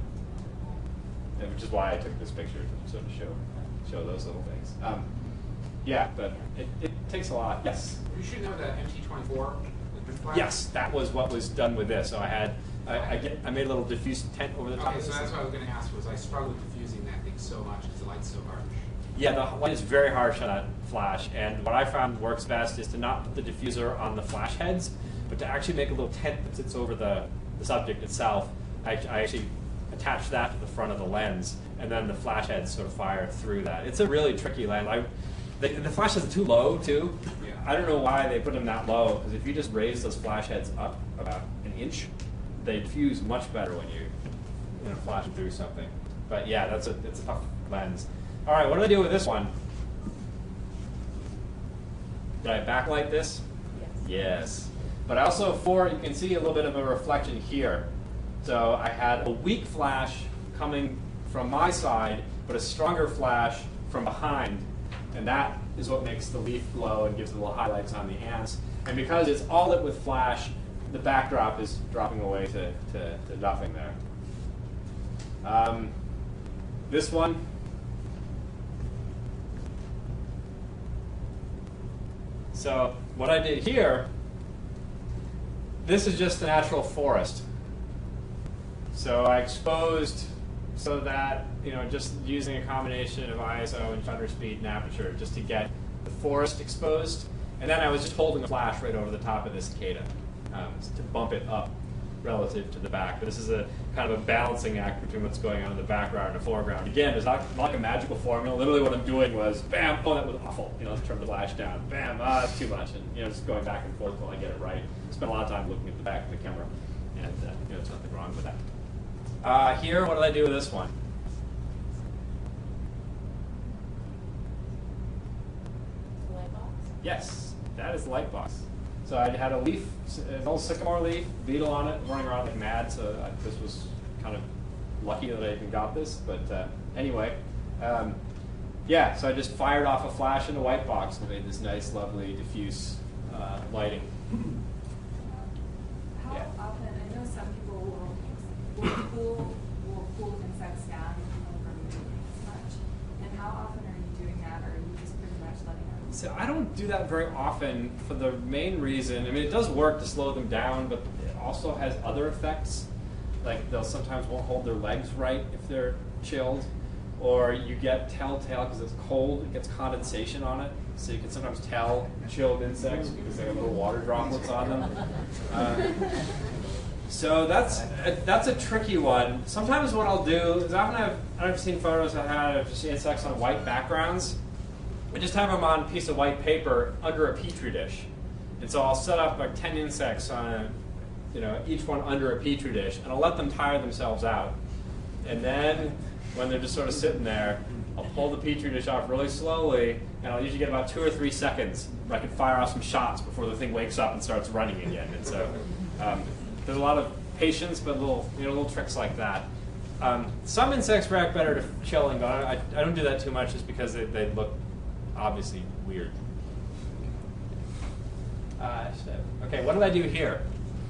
and which is why I took this picture to sort of show show those little things. Um, yeah, but it, it takes a lot. Yes. You should know that M T twenty-four. Yes, that was what was done with this. So I had I, I, get, I made a little diffuse tent over the top. Okay, of so this that's what I was going to ask. Was I struggled diffusing that thing so much because the light's so harsh? Yeah, the light is very harsh on that flash, and what I found works best is to not put the diffuser on the flash heads, but to actually make a little tent that sits over the, the subject itself. I, I actually attach that to the front of the lens, and then the flash heads sort of fire through that. It's a really tricky lens. I, the, the flash is too low, too. Yeah. I don't know why they put them that low, because if you just raise those flash heads up about an inch, they diffuse much better when you, you know, flash through something. But yeah, that's a, it's a tough lens. All right, what do I do with this one? Did I backlight this? Yes. Yes. But I also, for, you can see a little bit of a reflection here. So I had a weak flash coming from my side, but a stronger flash from behind. And that is what makes the leaf glow and gives the little highlights on the ants. And because it's all lit with flash, the backdrop is dropping away to, to, to nothing there. Um, this one, so what I did here, this is just the natural forest. So I exposed so that, you know, just using a combination of I S O and shutter speed and aperture just to get the forest exposed. And then I was just holding a flash right over the top of this cicada um, to bump it up relative to the back. But this is a kind of a balancing act between what's going on in the background and the foreground. Again, it's not, not like a magical formula. Literally what I'm doing was, bam, oh, that was awful. You know, let's turn the flash down. Bam, ah, that's too much. And, you know, just going back and forth until I get it right. I spent a lot of time looking at the back of the camera. And, uh, you know, there's nothing wrong with that. Uh, here, what did I do with this one? Light box? Yes, that is the light box. So I had a leaf, an old sycamore leaf, beetle on it, running around like mad. So I, this was kind of lucky that I even got this. But uh, anyway, um, yeah, so I just fired off a flash in the white box and made this nice, lovely, diffuse uh, lighting. How Yeah. often, I know some people will, will cool, will cool insects down from moving as much. And how often are you doing that, or are you just pretty much letting them? So I don't do that very often for the main reason, I mean, it does work to slow them down, but it also has other effects. Like they'll sometimes won't hold their legs right if they're chilled, or you get telltale because it's cold, it gets condensation on it. So you can sometimes tell chilled insects because they have little water droplets on them. Uh, so that's a, that's a tricky one. Sometimes what I'll do is often I've, I've seen photos I had of just insects on white backgrounds. I just have them on a piece of white paper under a petri dish. And so I'll set up like ten insects on a, you know, each one under a petri dish, and I'll let them tire themselves out. And then when they're just sort of sitting there, I'll pull the petri dish off really slowly, and I'll usually get about two or three seconds where I can fire off some shots before the thing wakes up and starts running again. And so um, there's a lot of patience, but little, you know, little tricks like that. Um, some insects react better to chilling, but I, I don't do that too much just because they, they look obviously weird. Uh, so, okay, what did I do here?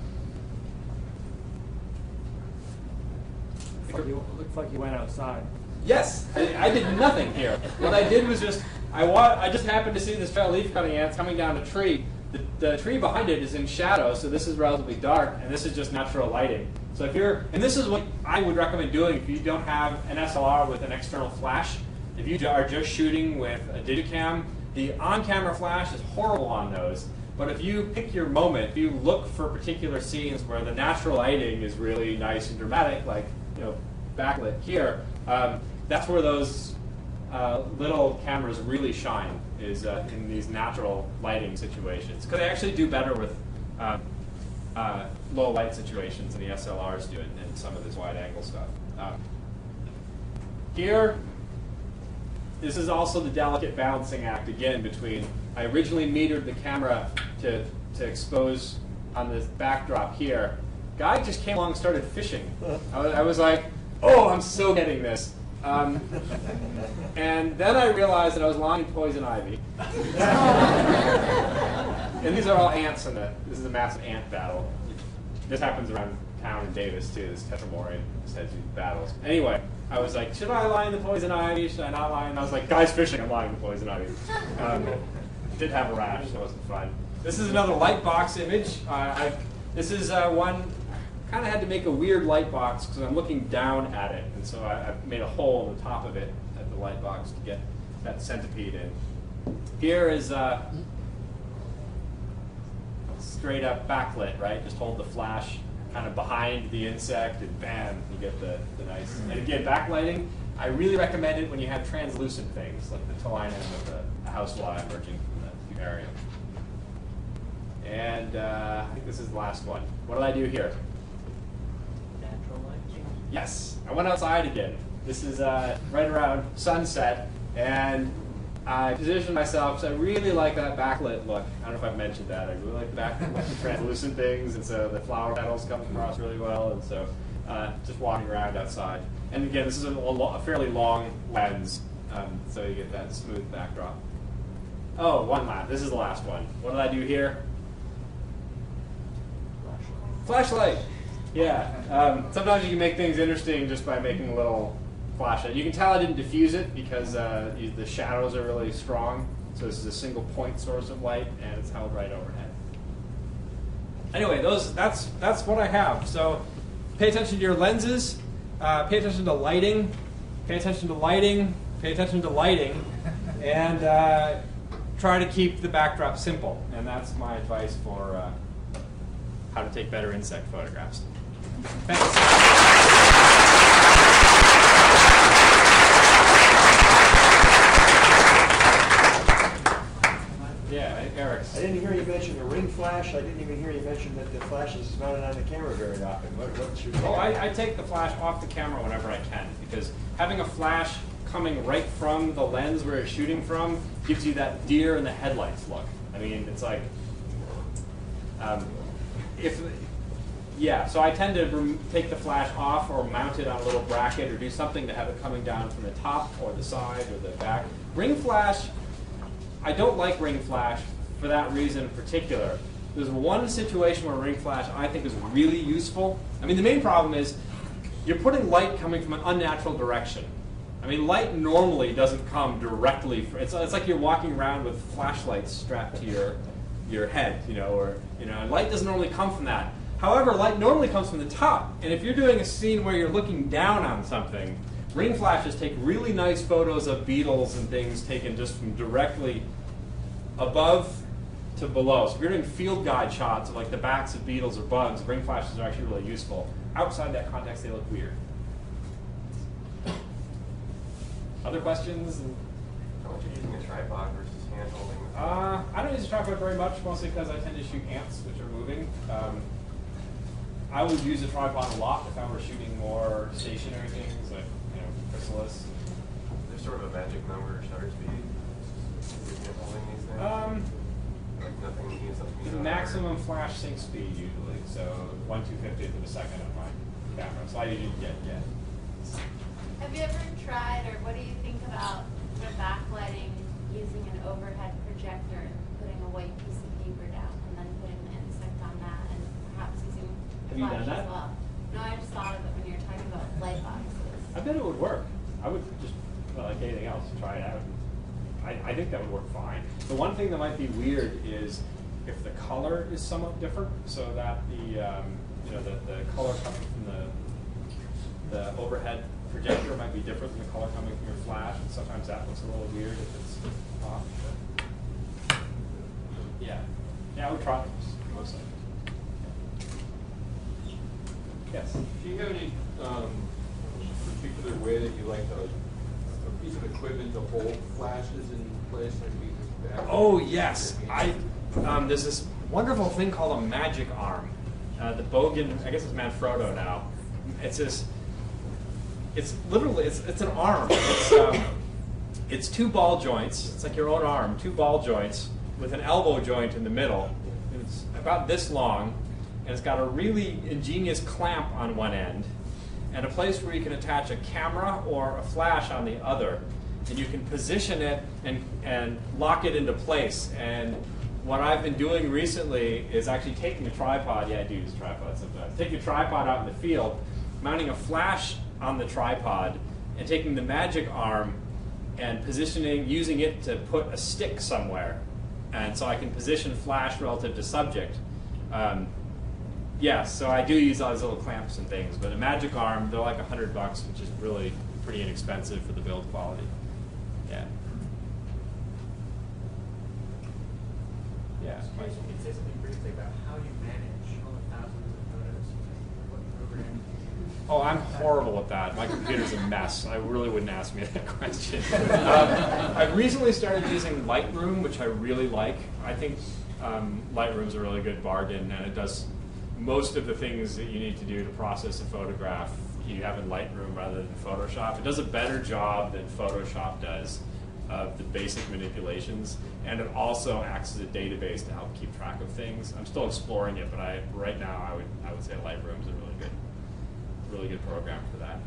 Looks like you, looks like you went outside. Yes, I, I did nothing here. What I did was just, I wa I just happened to see this giant leaf cutting ant coming down a tree. The, the tree behind it is in shadow, so this is relatively dark, and this is just natural lighting. So if you're, and this is what I would recommend doing if you don't have an S L R with an external flash. If you are just shooting with a Digicam, the on-camera flash is horrible on those. But if you pick your moment, if you look for particular scenes where the natural lighting is really nice and dramatic, like, you know, backlit here, um, that's where those uh, little cameras really shine, is uh, in these natural lighting situations. Because they actually do better with uh, uh, low light situations than the S L Rs do in, in some of this wide angle stuff. Um, here, this is also the delicate balancing act again between, I originally metered the camera to, to expose on this backdrop here. Guy just came along and started fishing. I was, I was like, oh, I'm so getting this. Um, and then I realized that I was lying in poison ivy. And these are all ants in the, this is a massive ant battle. This happens around town in Davis too, this Tetramorian has these battles. Anyway, I was like, should I lie in the poison ivy? Should I not lie? And I was like, guys fishing, I'm lying in the poison ivy. Um, did have a rash, so it wasn't fun. This is another light box image. Uh, I've, this is uh, one, kind of had to make a weird light box because I'm looking down at it. And so I, I've made a hole in the top of it at the light box to get that centipede in. Here is uh, straight up backlit, right? Just hold the flash kind of behind the insect and bam, you get the, the nice. And again, backlighting, I really recommend it when you have translucent things like the telainen of the housefly emerging from the area. And uh, I think this is the last one. What did I do here? Natural lighting. Yes, I went outside again. This is uh, right around sunset, and I positioned myself, so I really like that backlit look. I don't know if I've mentioned that. I really like the backlit look, the translucent things, and so the flower petals come across really well, and so uh, just walking around outside. And again, this is a, a fairly long lens, um, so you get that smooth backdrop. Oh, one last. This is the last one. What did I do here? Flashlight. Yeah. Um, sometimes you can make things interesting just by making a little flashlight. You can tell I didn't diffuse it because uh, you, the shadows are really strong. So this is a single point source of light, and it's held right overhead. Anyway, those that's that's what I have. So pay attention to your lenses. Uh, pay attention to lighting. Pay attention to lighting. Pay attention to lighting, and uh, try to keep the backdrop simple. And that's my advice for uh, how to take better insect photographs. Thanks. Yeah, Eric's. I didn't hear you mention the ring flash. I didn't even hear you mention that the flash is mounted on the camera very often. What, what's your Oh, I, I take the flash off the camera whenever I can, because having a flash coming right from the lens where it's shooting from gives you that deer in the headlights look. I mean, it's like, um, if Yeah, so I tend to rem take the flash off or mount it on a little bracket or do something to have it coming down from the top or the side or the back. Ring flash, I don't like ring flash for that reason in particular. There's one situation where ring flash I think is really useful. I mean, the main problem is you're putting light coming from an unnatural direction. I mean, light normally doesn't come directly. From, it's, it's like you're walking around with flashlights strapped to your your head, you know, or you know, light doesn't normally come from that. However, light normally comes from the top, and if you're doing a scene where you're looking down on something, ring flashes take really nice photos of beetles and things taken just from directly above to below. So if you're doing field guide shots of like the backs of beetles or bugs, ring flashes are actually really useful. Outside that context, they look weird. Other questions? How much are you using a tripod versus hand holding? Uh, I don't use a tripod very much, mostly because I tend to shoot ants, which are moving. Um, I would use a tripod a lot if I were shooting more stationary things, like you know, chrysalis. There's sort of a magic number or shutter speed. Is hand holding these things? Um, like nothing needs something. the maximum flash sync speed usually, so one two fiftieth of a second on my camera. So I usually get yeah. Have you ever tried, or what do you think about the backlighting using an overhead projector and putting a white piece of paper down and then putting the insect on that and perhaps using Have you flash done that? as well? No, I just thought of it when you were talking about light boxes. I bet it would work. I would just, well, like anything else, try it out. I, I think that would work fine. The one thing that might be weird is if the color is somewhat different, so that the um, you know the, the color coming from the the overhead projector might be different than the color coming from your flash, and sometimes that looks a little weird if it's off. But yeah, yeah, I would try it mostly. Yes. Do you have any um, particular way that you like a, a piece of equipment to hold flashes in place? Like we back Oh yes, I. Um, there's this wonderful thing called a magic arm. Uh, the Bogan, I guess it's Manfrotto now. It's this. It's literally it's it's an arm. It's um, it's two ball joints. It's like your own arm, two ball joints with an elbow joint in the middle. It's about this long, and it's got a really ingenious clamp on one end, and a place where you can attach a camera or a flash on the other, and you can position it and and lock it into place. And what I've been doing recently is actually taking a tripod. Yeah, I do use a tripod sometimes. Taking a tripod out in the field, mounting a flash on the tripod, and taking the magic arm and positioning, using it to put a stick somewhere. And so I can position flash relative to subject. Um, yeah, so I do use all these little clamps and things, but a magic arm, they're like a hundred bucks, which is really pretty inexpensive for the build quality. Yeah. Yeah. Can you say something briefly about how you manage all the thousands of photos? What program do you use? Oh, I'm horrible at that. My computer's a mess. I really wouldn't ask me that question. um, I've recently started using Lightroom, which I really like. I think um, Lightroom's a really good bargain, and it does most of the things that you need to do to process a photograph. You have in Lightroom rather than Photoshop. It does a better job than Photoshop does of the basic manipulations, and it also acts as a database to help keep track of things. I'm still exploring it, but I right now I would I would say Lightroom's a really good really good program for that.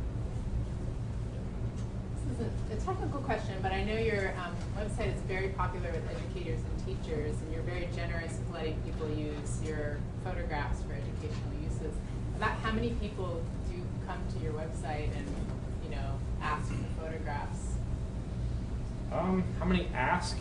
This is a, a technical question, but I know your um, website is very popular with educators and teachers, and you're very generous with letting people use your photographs for educational uses. About how many people do come to your website and you know ask for photographs? Um, how many ask?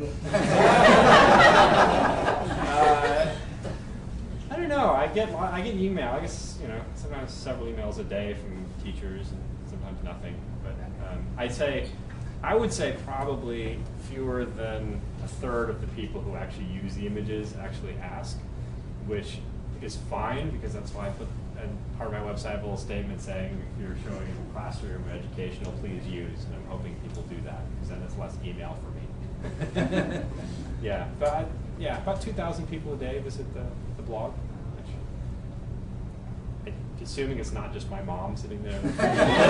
uh, I don't know. I get I get email. I guess you know sometimes several emails a day from teachers, and sometimes nothing. But um, I'd say I would say probably fewer than a third of the people who actually use the images actually ask, which is fine because that's why I put and part of my website I have a little statement saying if you're showing in a classroom or educational, please use. And I'm hoping people do that because then it's less email for me. yeah, but I, yeah, about two thousand people a day visit the, the blog. Which, I, assuming it's not just my mom sitting there. And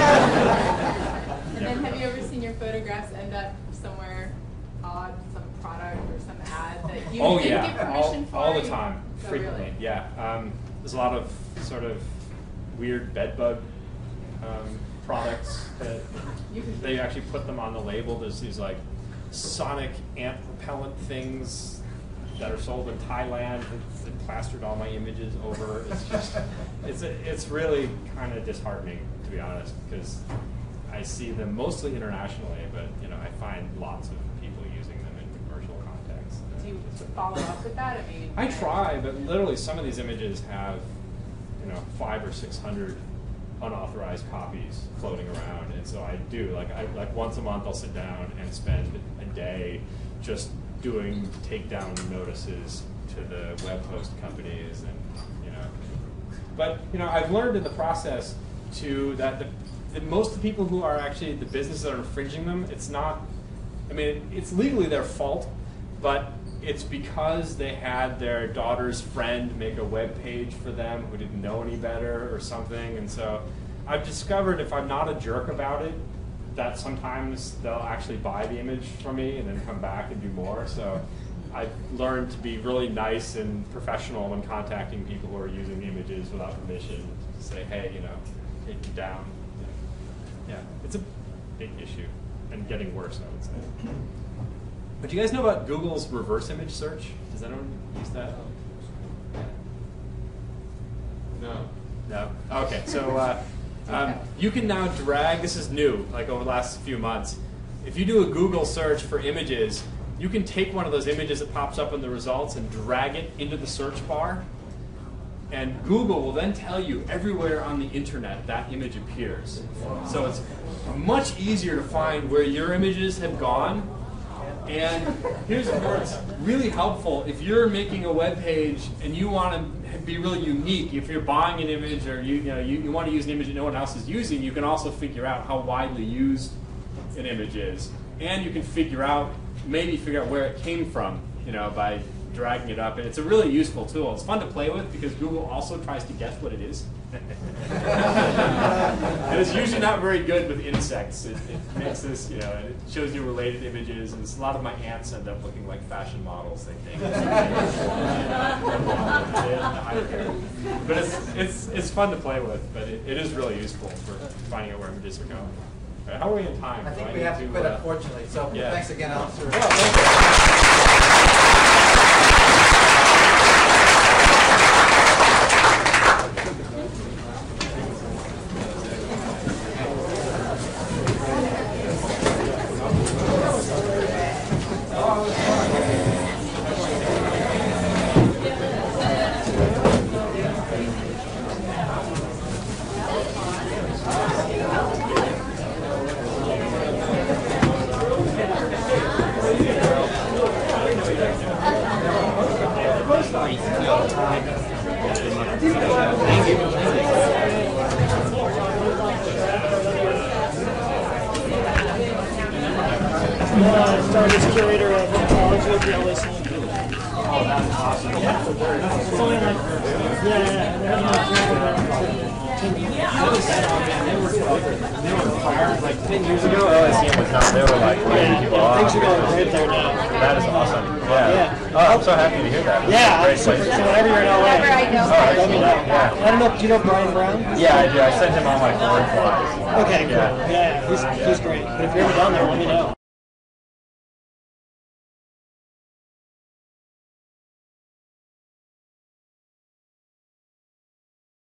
then have you ever seen your photographs end up somewhere odd, some product or some ad that you oh, didn't yeah. give permission all, for? all the time, Oh, frequently. really? Yeah. Um, there's a lot of sort of weird bedbug um, products that they actually put them on the label. There's these like sonic ant repellent things that are sold in Thailand that, that plastered all my images over. It's just, it's a, it's really kind of disheartening, to be honest, because I see them mostly internationally, but you know I find lots of people using them in commercial contexts. Do you follow up with that? I mean, I try, but literally some of these images have, you know, five or six hundred unauthorized copies floating around, and so I do like I like once a month I'll sit down and spend a day just doing takedown notices to the web host companies, and you know, but you know I've learned in the process too that the, that most of the people who are actually the businesses that are infringing them, it's not. I mean, it's legally their fault, but it's because they had their daughter's friend make a web page for them who didn't know any better or something. And so I've discovered if I'm not a jerk about it, that sometimes they'll actually buy the image from me and then come back and do more. So I've learned to be really nice and professional when contacting people who are using images without permission to say, hey, you know, take them down. Yeah, it's a big issue and getting worse, I would say. But do you guys know about Google's reverse image search? Does anyone use that? No. No? Okay, so uh, um, you can now drag, this is new, like over the last few months. If you do a Google search for images, you can take one of those images that pops up in the results and drag it into the search bar. And Google will then tell you everywhere on the internet that image appears. So it's much easier to find where your images have gone. And here's where it's really helpful. If you're making a web page and you want to be really unique, if you're buying an image or you, you, know, you, you want to use an image that no one else is using, you can also figure out how widely used an image is. And you can figure out, maybe figure out where it came from, you know, by dragging it up. And it's a really useful tool. It's fun to play with because Google also tries to guess what it is. And it's usually not very good with insects. It, it makes this, you know, it shows you related images, and a lot of my ants end up looking like fashion models, they think. But it's, it's, it's fun to play with, but it, it is really useful for finding out where images are going. All right, how are we in time? I think Do we need have to quit, uh, unfortunately. So yeah. thanks again, Alex. for- Well, thank you. Uh, started as curator of anthropology at the L A Center. Oh, that's awesome. It's only like, yeah, yeah, they haven't They were, they were fired like ten years ago. L S C was not, they were like laying people off. Things are going great there now. That is awesome. Yeah. Yeah. Oh, I'm so happy to hear that. Yeah, Great I'm super, place. so whenever you're in L A, Whenever I go, oh, let me know. Yeah. I don't know, do you know Brian Brown? Yeah, I do. I sent him all my forward flies. Okay, cool. Yeah. Yeah, yeah, he's, he's great. But if you're ever down there, let me know.